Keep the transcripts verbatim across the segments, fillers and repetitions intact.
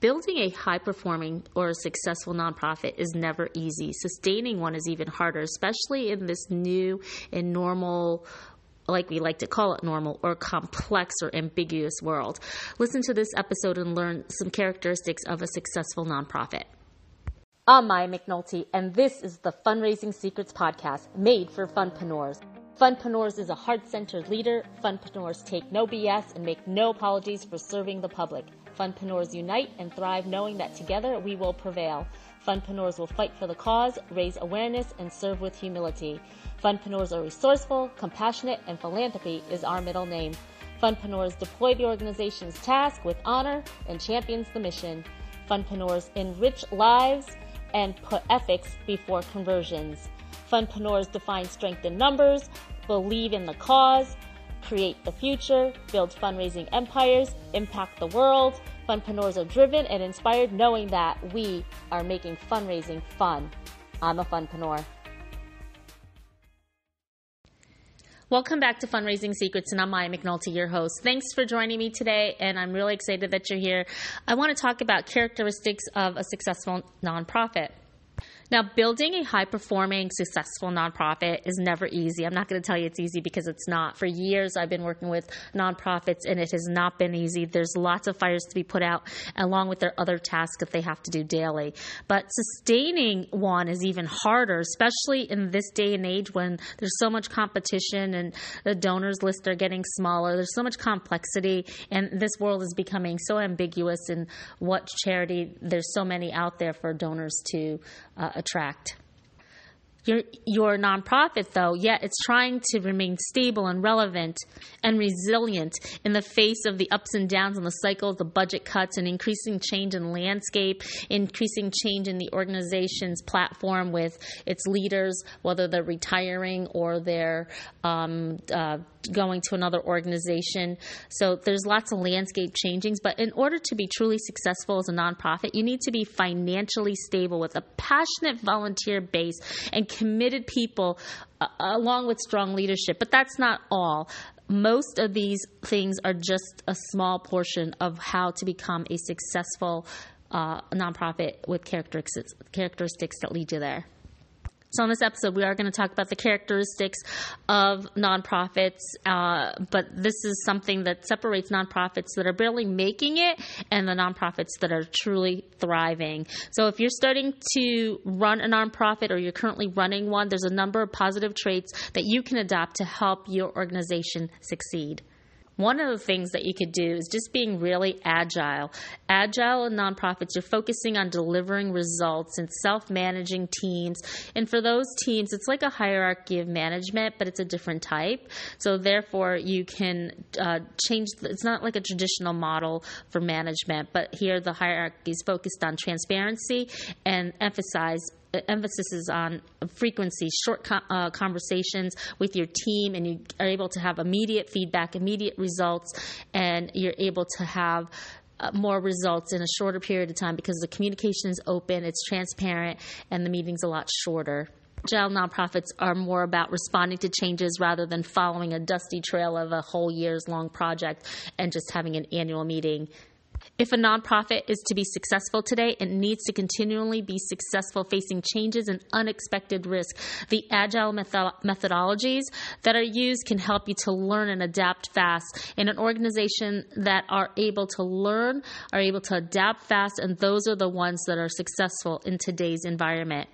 Building a high-performing or a successful nonprofit is never easy. Sustaining one is even harder, especially in this new and normal, like we like to call it normal, or complex or ambiguous world. Listen to this episode and learn some characteristics of a successful nonprofit. I'm Maya McNulty, and this is the Fundraising Secrets Podcast, made for funpreneurs. Funpreneurs is a heart-centered leader. Funpreneurs take no B S and make no apologies for serving the public. Funpreneurs unite and thrive knowing that together we will prevail. Funpreneurs will fight for the cause, raise awareness, and serve with humility. Funpreneurs are resourceful, compassionate, and philanthropy is our middle name. Funpreneurs deploy the organization's task with honor and champions the mission. Funpreneurs enrich lives and put ethics before conversions. Funpreneurs define strength in numbers, believe in the cause, create the future, build fundraising empires, impact the world. Funpreneurs are driven and inspired knowing that we are making fundraising fun. I'm a funpreneur. Welcome back to Fundraising Secrets, and I'm Maya McNulty, your host. Thanks for joining me today, and I'm really excited that you're here. I want to talk about characteristics of a successful nonprofit. Now, building a high-performing, successful nonprofit is never easy. I'm not going to tell you it's easy because it's not. For years, I've been working with nonprofits, and it has not been easy. There's lots of fires to be put out, along with their other tasks that they have to do daily. But sustaining one is even harder, especially in this day and age when there's so much competition and the donors list are getting smaller. There's so much complexity, and this world is becoming so ambiguous in what charity. There's so many out there for donors to uh, attract. Your, your nonprofit, though, yet it's trying to remain stable and relevant and resilient in the face of the ups and downs and the cycles, the budget cuts, and increasing change in landscape, increasing change in the organization's platform with its leaders, whether they're retiring or they're um, uh, going to another organization. So there's lots of landscape changings. But in order to be truly successful as a nonprofit, you need to be financially stable with a passionate volunteer base and committed people uh, along with strong leadership. But that's not all. Most of these things are just a small portion of how to become a successful uh, nonprofit with characteristics, characteristics that lead you there. So in this episode, we are going to talk about the characteristics of nonprofits, uh, but this is something that separates nonprofits that are barely making it and the nonprofits that are truly thriving. So if you're starting to run a nonprofit or you're currently running one, there's a number of positive traits that you can adopt to help your organization succeed. One of the things that you could do is just being really agile. Agile in nonprofits, you're focusing on delivering results and self-managing teams. And for those teams, it's like a hierarchy of management, but it's a different type. So therefore, you can uh, change. It's not like a traditional model for management, but here the hierarchy is focused on transparency and emphasize emphasis is on frequency, short con- uh, conversations with your team, and you are able to have immediate feedback, immediate results, and you're able to have uh, more results in a shorter period of time because the communication is open, it's transparent, and the meeting's a lot shorter. Agile nonprofits are more about responding to changes rather than following a dusty trail of a whole year's long project and just having an annual meeting. If a nonprofit is to be successful today, it needs to continually be successful facing changes and unexpected risk. The agile method- methodologies that are used can help you to learn and adapt fast. In an organization that are able to learn, are able to adapt fast, and those are the ones that are successful in today's environment.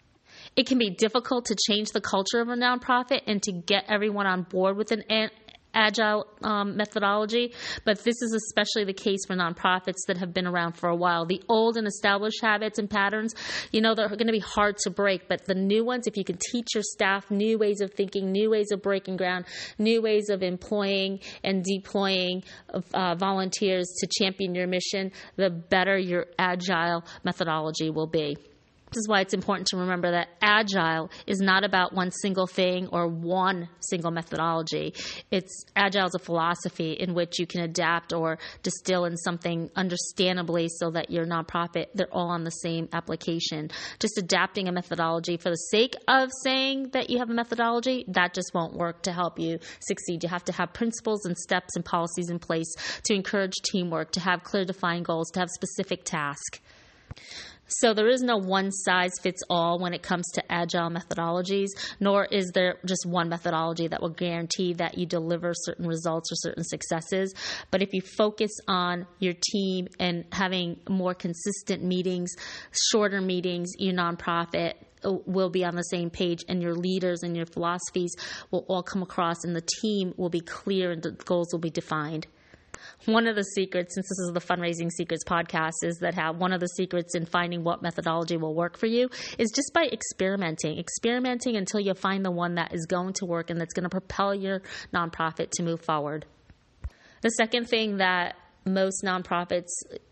It can be difficult to change the culture of a nonprofit and to get everyone on board with an an- agile um, methodology, but this is especially the case for nonprofits that have been around for a while. The old and established habits and patterns, you know, they're going to be hard to break, but the new ones, if you can teach your staff new ways of thinking, new ways of breaking ground, new ways of employing and deploying uh, volunteers to champion your mission, the better your agile methodology will be. This is why it's important to remember that Agile is not about one single thing or one single methodology. It's Agile is a philosophy in which you can adapt or distill in something understandably so that your nonprofit, they're all on the same application. Just adapting a methodology for the sake of saying that you have a methodology, that just won't work to help you succeed. You have to have principles and steps and policies in place to encourage teamwork, to have clear defined goals, to have specific tasks. So there is no one-size-fits-all when it comes to Agile methodologies, nor is there just one methodology that will guarantee that you deliver certain results or certain successes. But if you focus on your team and having more consistent meetings, shorter meetings, your nonprofit will be on the same page, and your leaders and your philosophies will all come across, and the team will be clear and the goals will be defined. One of the secrets, since this is the Fundraising Secrets podcast, is that how one of the secrets in finding what methodology will work for you is just by experimenting. Experimenting until you find the one that is going to work and that's going to propel your nonprofit to move forward. The second thing that most nonprofits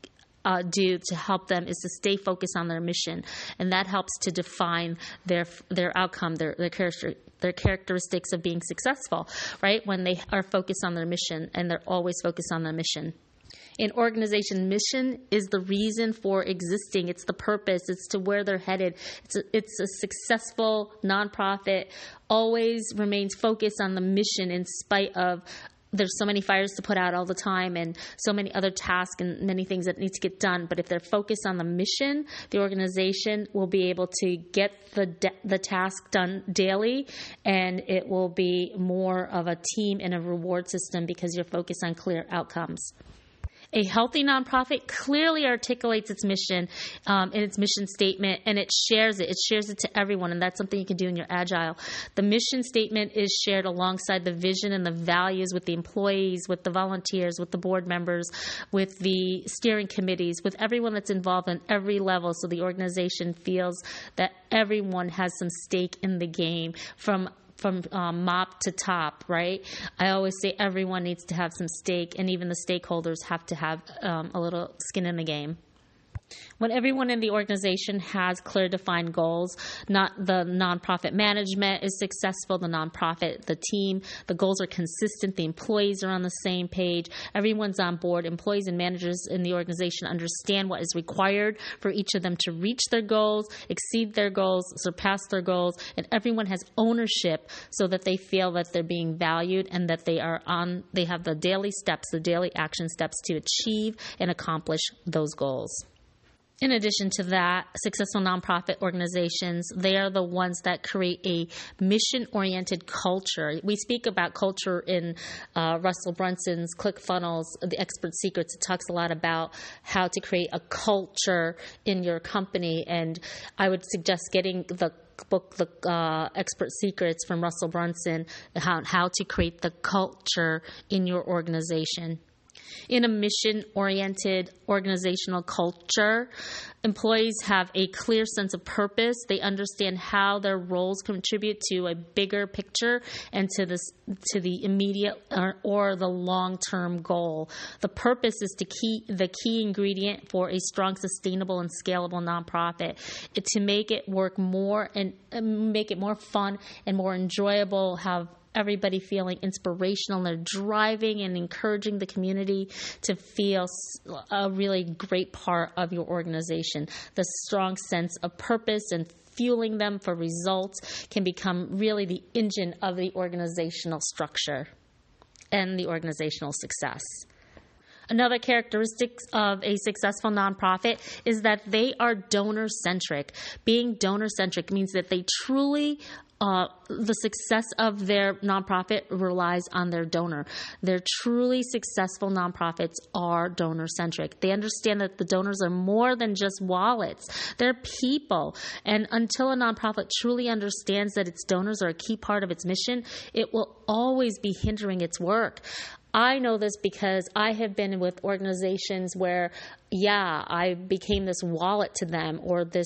Uh, do to help them is to stay focused on their mission, and that helps to define their their outcome, their their character, their characteristics of being successful, right? When they are focused on their mission and they're always focused on their mission. An organization mission is the reason for existing. It's the purpose. It's to where they're headed. It's a, it's a successful nonprofit always remains focused on the mission in spite of there's so many fires to put out all the time and so many other tasks and many things that need to get done. But if they're focused on the mission, the organization will be able to get the de- the task done daily, and it will be more of a team and a reward system because you're focused on clear outcomes. A healthy nonprofit clearly articulates its mission um, in its mission statement, and it shares it. It shares it to everyone, and that's something you can do in your Agile. The mission statement is shared alongside the vision and the values with the employees, with the volunteers, with the board members, with the steering committees, with everyone that's involved on every level, so the organization feels that everyone has some stake in the game from from um, mop to top, right? I always say everyone needs to have some stake, and even the stakeholders have to have um, a little skin in the game. When everyone in the organization has clear defined goals, not the nonprofit management is successful, the nonprofit, the team, the goals are consistent, the employees are on the same page, everyone's on board, employees and managers in the organization understand what is required for each of them to reach their goals, exceed their goals, surpass their goals, and everyone has ownership so that they feel that they're being valued and that they are on, they have the daily steps, the daily action steps to achieve and accomplish those goals. In addition to that, successful nonprofit organizations, they are the ones that create a mission-oriented culture. We speak about culture in uh, Russell Brunson's ClickFunnels, The Expert Secrets. It talks a lot about how to create a culture in your company, and I would suggest getting the book, The uh, Expert Secrets from Russell Brunson, how, how to create the culture in your organization. In a mission-oriented organizational culture, employees have a clear sense of purpose. They understand how their roles contribute to a bigger picture and to this, to the immediate or, or the long-term goal. The purpose is to key, the key ingredient for a strong, sustainable, and scalable nonprofit. It, to make it work more and uh, make it more fun and more enjoyable, have everybody feeling inspirational, and they're driving and encouraging the community to feel a really great part of your organization. The strong sense of purpose and fueling them for results can become really the engine of the organizational structure and the organizational success. Another characteristic of a successful nonprofit is that they are donor-centric. Being donor-centric means that they truly Uh, the success of their nonprofit relies on their donor. Their truly successful nonprofits are donor-centric. They understand that the donors are more than just wallets. They're people. And until a nonprofit truly understands that its donors are a key part of its mission, it will always be hindering its work. I know this because I have been with organizations where, yeah, I became this wallet to them or this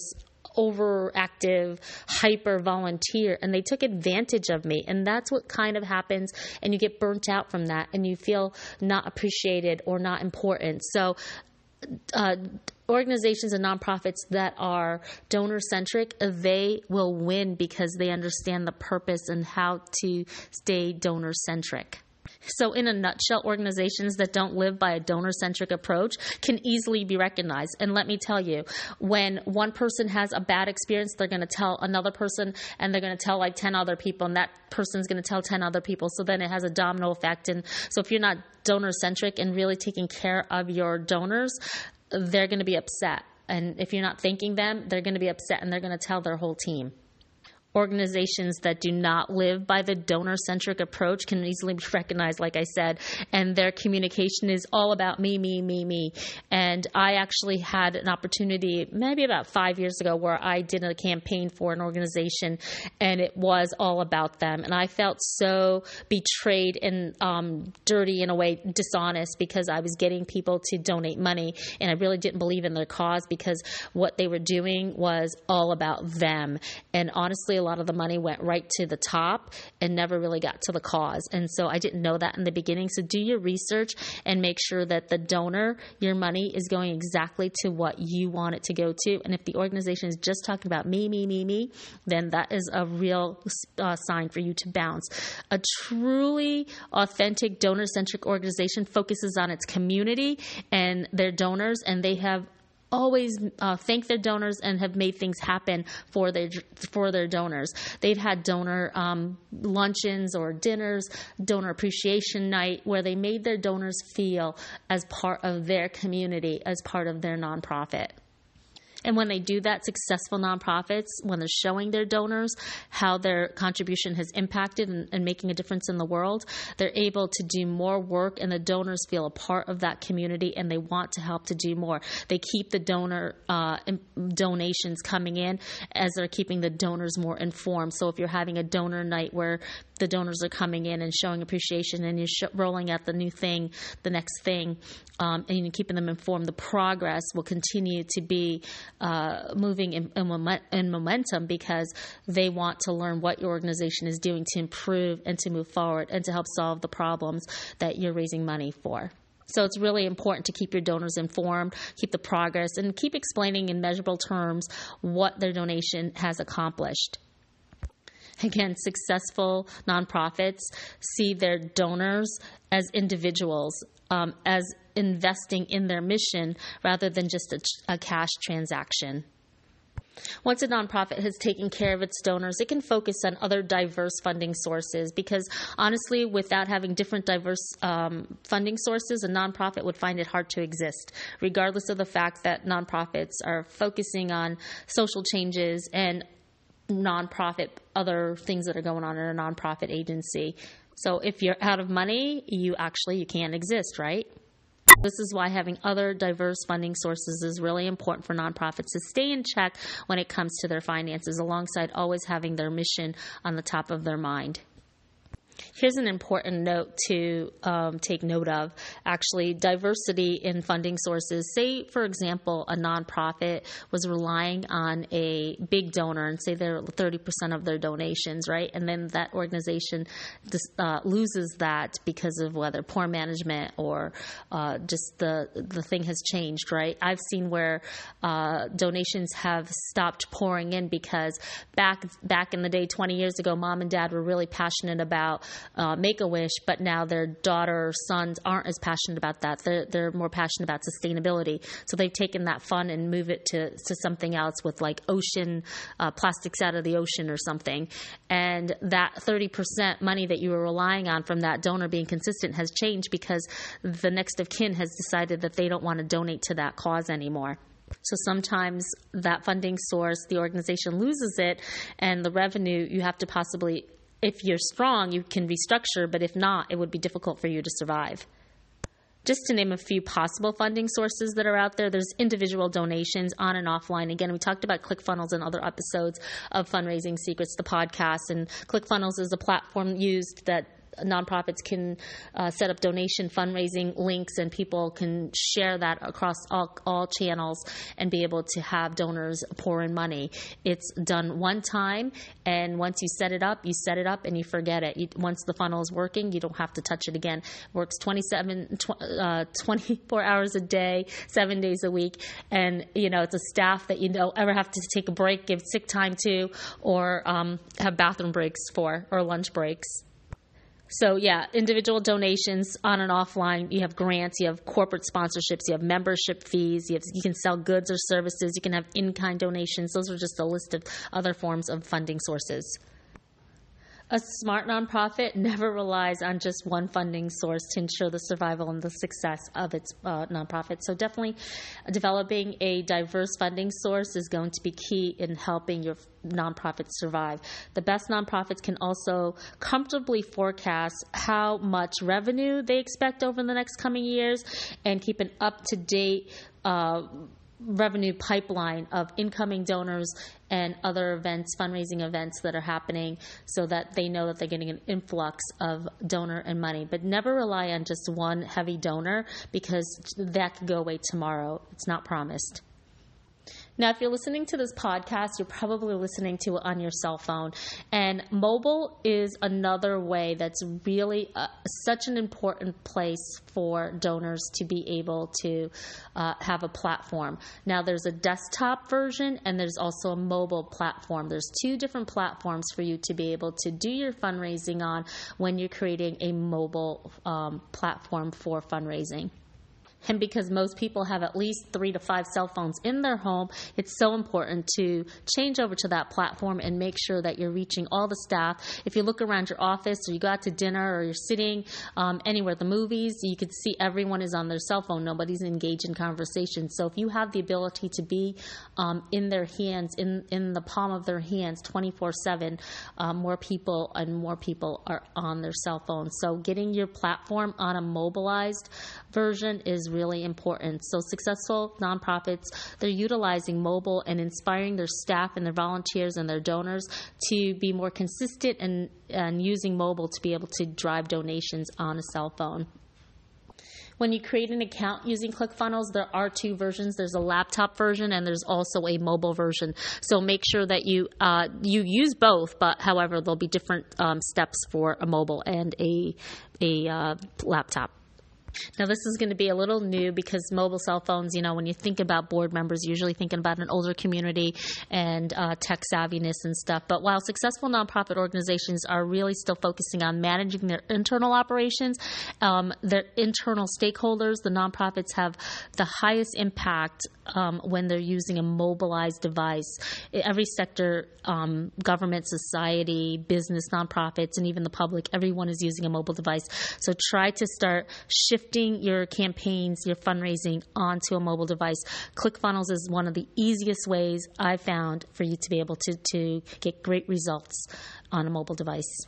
overactive, hyper volunteer, and they took advantage of me. And that's what kind of happens, and you get burnt out from that, and you feel not appreciated or not important. So uh, organizations and nonprofits that are donor-centric, they will win because they understand the purpose and how to stay donor-centric. So in a nutshell, organizations that don't live by a donor-centric approach can easily be recognized. And let me tell you, when one person has a bad experience, they're going to tell another person, and they're going to tell like ten other people, and that person's going to tell ten other people. So then it has a domino effect. And so if you're not donor-centric and really taking care of your donors, they're going to be upset. And if you're not thanking them, they're going to be upset, and they're going to tell their whole team. Organizations that do not live by the donor-centric approach can easily be recognized, like I said, and their communication is all about me, me, me, me. And I actually had an opportunity maybe about five years ago where I did a campaign for an organization, and it was all about them. And I felt so betrayed and um, dirty, in a way, dishonest, because I was getting people to donate money, and I really didn't believe in their cause because what they were doing was all about them. And honestly, a lot of the money went right to the top and never really got to the cause. And so I didn't know that in the beginning. So do your research and make sure that the donor, your money, is going exactly to what you want it to go to. And if the organization is just talking about me, me, me, me, then that is a real uh, sign for you to bounce. A truly authentic donor-centric organization focuses on its community and their donors, and they have always uh, thank their donors and have made things happen for their for their donors. They've had donor um, luncheons or dinners, donor appreciation night, where they made their donors feel as part of their community, as part of their nonprofit. And when they do that, successful nonprofits, when they're showing their donors how their contribution has impacted and, and making a difference in the world, they're able to do more work, and the donors feel a part of that community, and they want to help to do more. They keep the donor uh, donations coming in as they're keeping the donors more informed. So if you're having a donor night where the donors are coming in and showing appreciation, and you're sh- rolling out the new thing, the next thing, um, and you're keeping them informed, the progress will continue to be uh, moving in, in, moment, in momentum, because they want to learn what your organization is doing to improve and to move forward and to help solve the problems that you're raising money for. So it's really important to keep your donors informed, keep the progress, and keep explaining in measurable terms what their donation has accomplished. Again, successful nonprofits see their donors as individuals, um, as investing in their mission rather than just a, a cash transaction. Once a nonprofit has taken care of its donors, it can focus on other diverse funding sources, because honestly, without having different diverse um, funding sources, a nonprofit would find it hard to exist, regardless of the fact that nonprofits are focusing on social changes and nonprofit, other things that are going on in a nonprofit agency. So if you're out of money, you actually, you can't exist, right? This is why having other diverse funding sources is really important for nonprofits to stay in check when it comes to their finances, alongside always having their mission on the top of their mind. Here's an important note to um, take note of. Actually, diversity in funding sources. Say, for example, a nonprofit was relying on a big donor, and say they're thirty percent of their donations, right? And then that organization uh, loses that because of whether poor management or uh, just the the thing has changed, right? I've seen where uh, donations have stopped pouring in because back back in the day, twenty years ago, mom and dad were really passionate about Uh, Make-A-Wish, but now their daughter or sons aren't as passionate about that. They're, they're more passionate about sustainability. So they've taken that fund and moved it to, to something else with like ocean, uh, plastics out of the ocean or something. And that thirty percent money that you were relying on from that donor being consistent has changed because the next of kin has decided that they don't want to donate to that cause anymore. So sometimes that funding source, the organization loses it, and the revenue you have to possibly, if you're strong, you can restructure, but if not, it would be difficult for you to survive. Just to name a few possible funding sources that are out there, there's individual donations on and offline. Again, we talked about ClickFunnels in other episodes of Fundraising Secrets, the podcast, and ClickFunnels is a platform used that nonprofits can uh, set up donation fundraising links, and people can share that across all, all channels and be able to have donors pour in money. It's done one time, and once you set it up, you set it up and you forget it. You, once the funnel is working, you don't have to touch it again. It works twenty-seven, tw- uh, twenty-four hours a day, seven days a week, and you know it's a staff that you don't ever have to take a break, give sick time to, or um, have bathroom breaks for, or lunch breaks. So yeah, individual donations on and offline. You have grants, you have corporate sponsorships, you have membership fees, you, have, you can sell goods or services, you can have in-kind donations. Those are just a list of other forms of funding sources. A smart nonprofit never relies on just one funding source to ensure the survival and the success of its uh, nonprofit. So definitely developing a diverse funding source is going to be key in helping your nonprofit survive. The best nonprofits can also comfortably forecast how much revenue they expect over the next coming years and keep an up-to-date uh, revenue pipeline of incoming donors and other events, fundraising events that are happening, so that they know that they're getting an influx of donor and money. But never rely on just one heavy donor, because that could go away tomorrow. It's not promised. Now, if you're listening to this podcast, you're probably listening to it on your cell phone. And mobile is another way that's really uh, such an important place for donors to be able to uh, have a platform. Now, there's a desktop version and there's also a mobile platform. There's two different platforms for you to be able to do your fundraising on when you're creating a mobile um, platform for fundraising. And because most people have at least three to five cell phones in their home, it's so important to change over to that platform and make sure that you're reaching all the staff. If you look around your office, or you go out to dinner, or you're sitting um, anywhere, the movies, you could see everyone is on their cell phone. Nobody's engaged in conversation. So if you have the ability to be um, in their hands, in, in the palm of their hands twenty-four seven, um, more people and more people are on their cell phones. So getting your platform on a mobilized version is really important. So successful nonprofits, they're utilizing mobile and inspiring their staff and their volunteers and their donors to be more consistent and, and using mobile to be able to drive donations on a cell phone. When you create an account using ClickFunnels, there are two versions. There's a laptop version and there's also a mobile version. So make sure that you uh, you use both, but however, there'll be different um, steps for a mobile and a, a uh, laptop. Now, this is going to be a little new because mobile cell phones, you know, when you think about board members, you're usually thinking about an older community and uh, tech savviness and stuff. But while successful nonprofit organizations are really still focusing on managing their internal operations, um, their internal stakeholders, the nonprofits have the highest impact um, when they're using a mobilized device. Every sector, um, government, society, business, nonprofits, and even the public, everyone is using a mobile device. So try to start shifting your campaigns, your fundraising onto a mobile device. ClickFunnels is one of the easiest ways I've found for you to be able to, to get great results on a mobile device.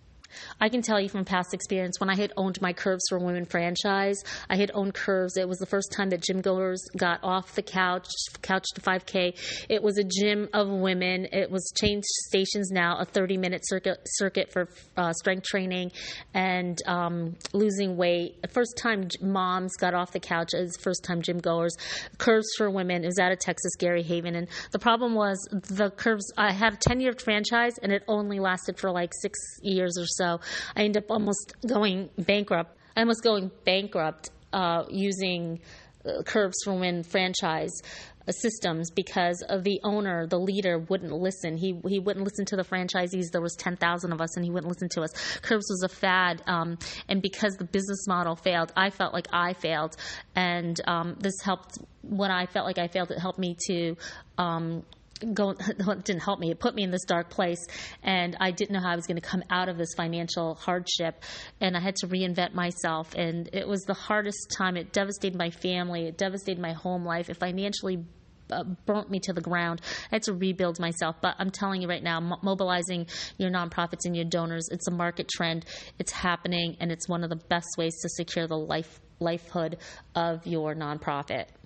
I can tell you from past experience, when I had owned my Curves for Women franchise, I had owned Curves. It was the first time that gym goers got off the couch, couch to five K. It was a gym of women. It was changed stations now, a thirty-minute circuit circuit for uh, strength training and um, losing weight. The first time moms got off the couch, it was first time gym goers. Curves for Women, it was out of Texas, Gary Haven. And the problem was the Curves, I had a ten-year franchise, and it only lasted for like six years or so. So I ended up almost going bankrupt. I almost going bankrupt uh, using uh, Curves for Women franchise uh, systems because of the owner, the leader, wouldn't listen. He he wouldn't listen to the franchisees. There was ten thousand of us, and he wouldn't listen to us. Curves was a fad, um, and because the business model failed, I felt like I failed. And um, this helped, when I felt like I failed, it helped me to um, Go, it didn't help me. It put me in this dark place, and I didn't know how I was going to come out of this financial hardship, and I had to reinvent myself, and it was the hardest time. It devastated my family. It devastated my home life. It financially uh, burnt me to the ground. I had to rebuild myself, but I'm telling you right now, mo- mobilizing your nonprofits and your donors, it's a market trend. It's happening, and it's one of the best ways to secure the life livelihood of your nonprofit.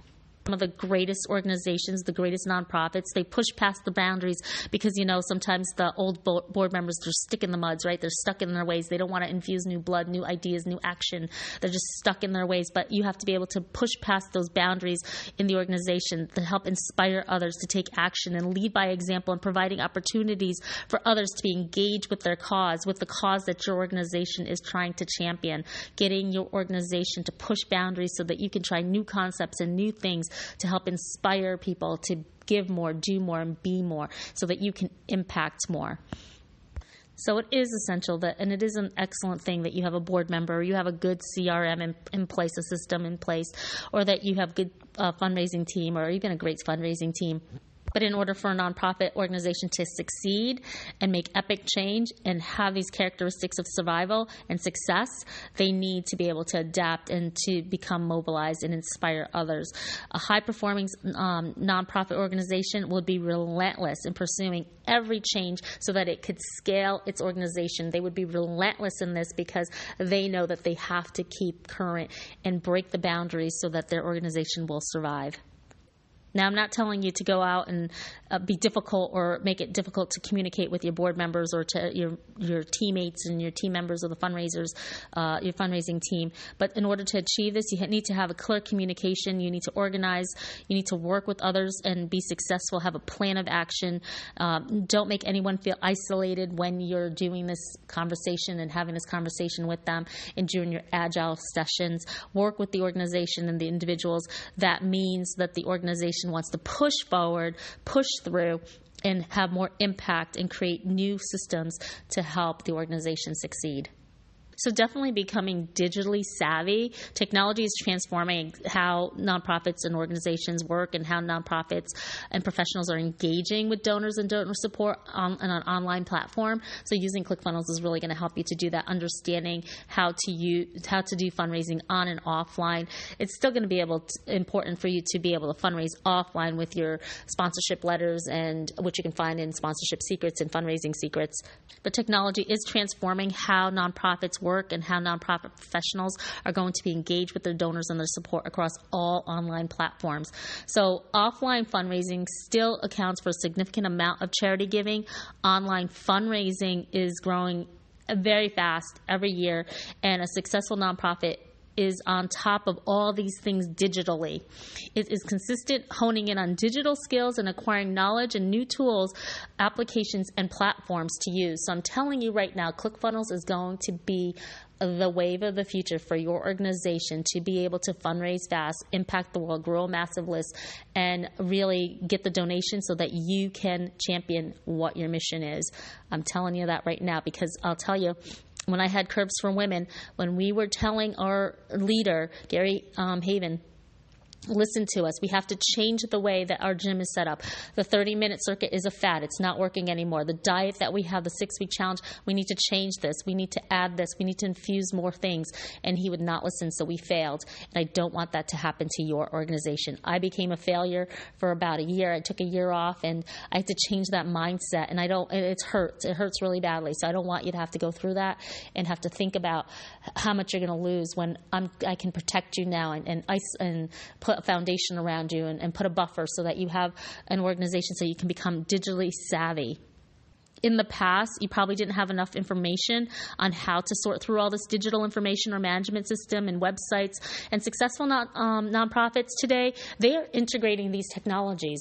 Some of the greatest organizations, the greatest nonprofits, they push past the boundaries because, you know, sometimes the old board members, they're stuck in the muds, right? They're stuck in their ways. They don't want to infuse new blood, new ideas, new action. They're just stuck in their ways. But you have to be able to push past those boundaries in the organization to help inspire others to take action and lead by example and providing opportunities for others to be engaged with their cause, with the cause that your organization is trying to champion, getting your organization to push boundaries so that you can try new concepts and new things to help inspire people to give more, do more, and be more so that you can impact more. So it is essential that, and it is an excellent thing that you have a board member, or you have a good C R M in, in place, a system in place, or that you have good uh, fundraising team, or even a great fundraising team. But in order for a nonprofit organization to succeed and make epic change and have these characteristics of survival and success, they need to be able to adapt and to become mobilized and inspire others. A high-performing um, nonprofit organization would be relentless in pursuing every change so that it could scale its organization. They would be relentless in this because they know that they have to keep current and break the boundaries so that their organization will survive. Now, I'm not telling you to go out and uh, be difficult or make it difficult to communicate with your board members or to your your teammates and your team members or the fundraisers, uh, your fundraising team. But in order to achieve this, you need to have a clear communication. You need to organize. You need to work with others and be successful. Have a plan of action. Um, don't make anyone feel isolated when you're doing this conversation and having this conversation with them and during your agile sessions. Work with the organization and the individuals. That means that the organization wants to push forward, push through, and have more impact and create new systems to help the organization succeed. So definitely becoming digitally savvy. Technology is transforming how nonprofits and organizations work and how nonprofits and professionals are engaging with donors and donor support on, on an online platform. So using ClickFunnels is really going to help you to do that, understanding how to use, how to do fundraising on and offline. It's still going to be able to, important for you to be able to fundraise offline with your sponsorship letters, and which you can find in Sponsorship Secrets and Fundraising Secrets. But technology is transforming how nonprofits work work and how nonprofit professionals are going to be engaged with their donors and their support across all online platforms. So offline fundraising still accounts for a significant amount of charity giving. Online fundraising is growing very fast every year, and a successful nonprofit is on top of all these things digitally. It is consistent honing in on digital skills and acquiring knowledge and new tools, applications, and platforms to use. So I'm telling you right now, ClickFunnels is going to be the wave of the future for your organization to be able to fundraise fast, impact the world, grow a massive list, and really get the donation so that you can champion what your mission is. I'm telling you that right now because I'll tell you, when I had Curbs for Women, when we were telling our leader, Gary um, Haven, listen to us. We have to change the way that our gym is set up. The thirty-minute circuit is a fad. It's not working anymore. The diet that we have, the six-week challenge, we need to change this. We need to add this. We need to infuse more things. And he would not listen, so we failed. And I don't want that to happen to your organization. I became a failure for about a year. I took a year off, and I had to change that mindset. And I don't. It hurts. It hurts really badly. So I don't want you to have to go through that and have to think about how much you're going to lose when I'm, I can protect you now and and, ice, and put a foundation around you and, and put a buffer so that you have an organization so you can become digitally savvy. In the past, you probably didn't have enough information on how to sort through all this digital information or management system and websites. And successful non, um, nonprofits today, they are integrating these technologies.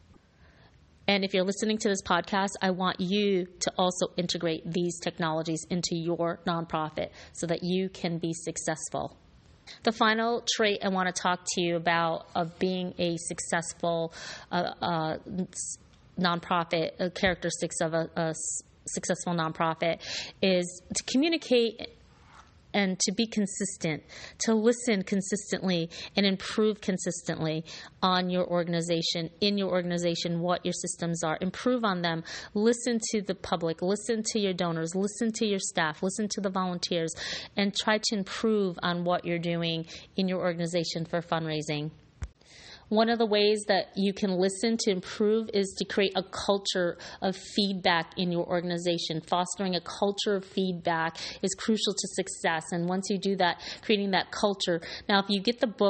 And if you're listening to this podcast, I want you to also integrate these technologies into your nonprofit so that you can be successful. The final trait I want to talk to you about of being a successful uh, uh, nonprofit, uh, characteristics of a, a successful nonprofit, is to communicate and to be consistent, to listen consistently and improve consistently on your organization, in your organization, what your systems are. Improve on them. Listen to the public. Listen to your donors. Listen to your staff. Listen to the volunteers. And try to improve on what you're doing in your organization for fundraising. One of the ways that you can listen to improve is to create a culture of feedback in your organization. Fostering a culture of feedback is crucial to success. And once you do that, creating that culture. Now, if you get the book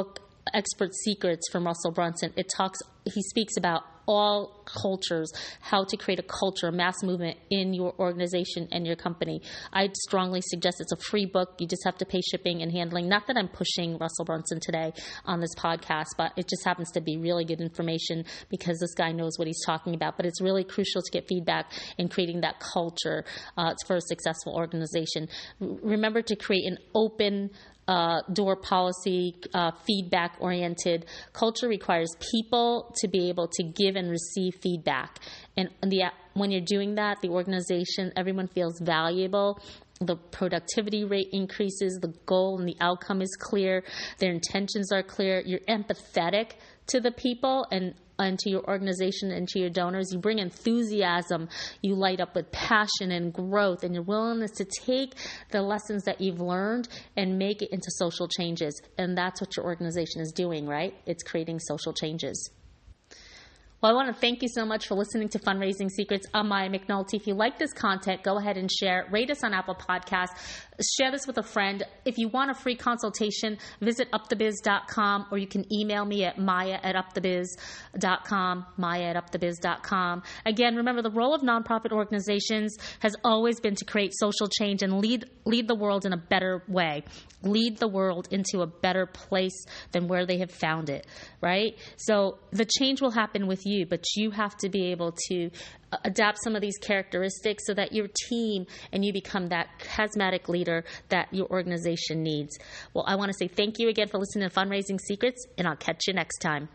Expert Secrets from Russell Brunson, it talks, he speaks about all cultures, how to create a culture, a mass movement in your organization and your company. I'd strongly suggest it's a free book. You just have to pay shipping and handling. Not that I'm pushing Russell Brunson today on this podcast, but it just happens to be really good information because this guy knows what he's talking about. But it's really crucial to get feedback in creating that culture uh, for a successful organization. Remember to create an open Uh, door policy, uh, feedback-oriented culture requires people to be able to give and receive feedback. And the, when you're doing that, the organization, everyone feels valuable. The productivity rate increases. The goal and the outcome is clear. Their intentions are clear. You're empathetic to the people and and to your organization and to your donors. You bring enthusiasm. You light up with passion and growth and your willingness to take the lessons that you've learned and make it into social changes. And that's what your organization is doing, right? It's creating social changes. Well, I want to thank you so much for listening to Fundraising Secrets. I'm Maya McNulty. If you like this content, go ahead and share it. Rate us on Apple Podcasts. Share this with a friend. If you want a free consultation, visit up the biz dot com, or you can email me at maya at up the biz dot com, maya at up the biz dot com. Again, remember, the role of nonprofit organizations has always been to create social change and lead lead the world in a better way. Lead the world into a better place than where they have found it, right? So the change will happen with you, but you have to be able to adapt some of these characteristics so that your team and you become that charismatic leader that your organization needs. Well, I want to say thank you again for listening to Fundraising Secrets, and I'll catch you next time.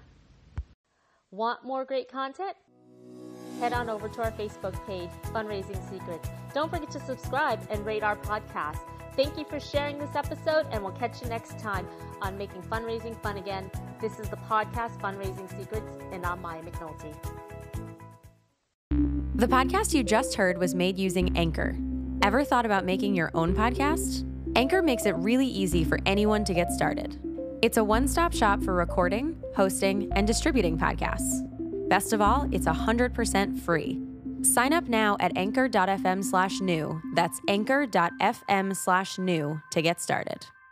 Want more great content? Head on over to our Facebook page, Fundraising Secrets. Don't forget to subscribe and rate our podcast. Thank you for sharing this episode, and we'll catch you next time on Making Fundraising Fun Again. This is the podcast Fundraising Secrets, and I'm Maya McNulty. The podcast you just heard was made using Anchor. Ever thought about making your own podcast? Anchor makes it really easy for anyone to get started. It's a one-stop shop for recording, hosting, and distributing podcasts. Best of all, it's one hundred percent free. Sign up now at anchor dot f m slash new. That's anchor dot f m slash new to get started.